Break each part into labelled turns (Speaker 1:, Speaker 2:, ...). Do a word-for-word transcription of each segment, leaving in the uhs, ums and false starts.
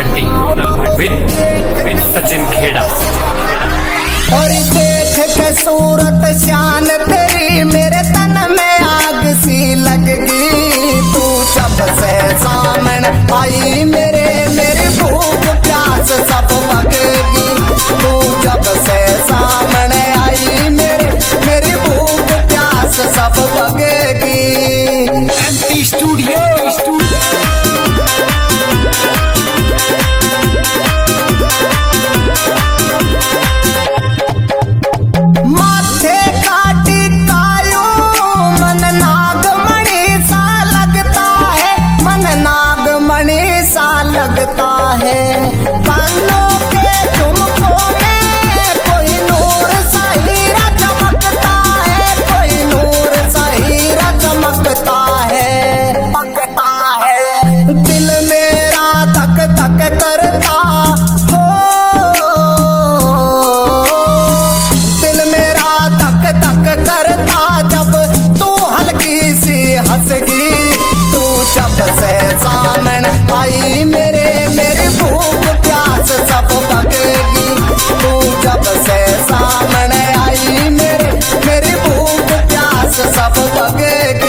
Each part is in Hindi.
Speaker 1: Bhati with with Sachin Khera.
Speaker 2: और देख के सूरत शान तेरी मेरे तन में आग सी लग गई। तू जब से सामने आई मेरे मेरी भूख प्यास सब भगेगी। तू जब से सामने आई मेरे मेरी भूख प्यास सब भगेगी।
Speaker 1: एमपी स्टूडियो
Speaker 2: माथे काटी कायो मन नागमणि सा लगता है। मन नागमणि सा लगता है। कानों के झुमकों में कोई नूर सा हीरा चमकता है। कोई नूर सा हीरा चमकता है चमकता है। दिल मेरा धक धक करता हो। दिल मेरा धक धक करता जब तू हल्की सी हंसगी। तू जब से सामने आई मेरे मेरी भूख प्यास सब भगेगी। तू जब से सामने आई मेरे मेरी भूख प्यास सब भगेगी।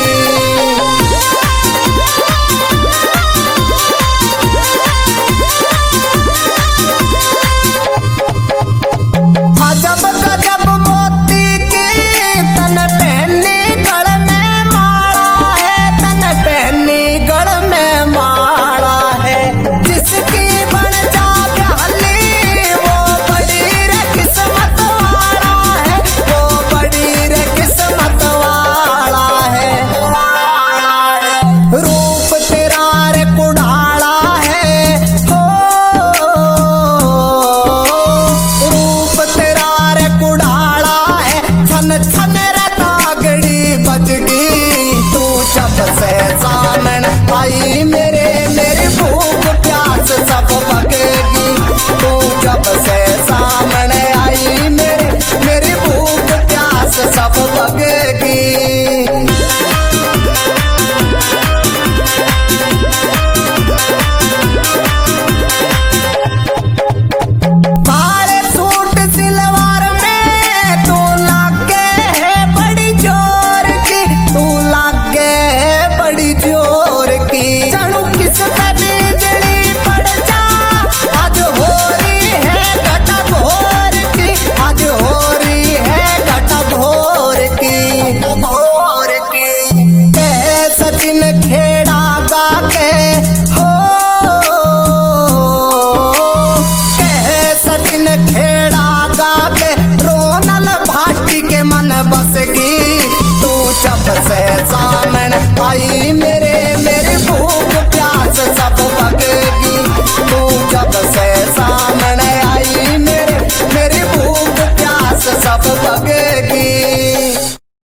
Speaker 2: अजब गजब मोती की तन पहनी गल में माला है। तन पहनी गल में माला है। जिसकी बन जा प्याली वो बड़ी रे किस्मत वाला है। वो बड़ी रे किस्मत वाला है। रूप तेरा रे कुड़ाला है। हो रूप तेरा रे कुड़ाला है। छन छन रे तागड़ी बजगी। तू जब से सामने आई मेरे मेरी भूख प्यास सब भगेगी। तू जब से सामने आई मेरे मेरी भूख प्यास सब भगेगी। काले सूट सिलवार में तू लागे है बड़ी जोर की। तू लागे है बड़ी जोर की। चढ़ू किस पे बिजली पड़ जा। आज हो रही है घटा घोर की। आज हो रही है घटा घोर की घोर की। कह सचिन खेड़ा गा के हो। कह सचिन खेड़ा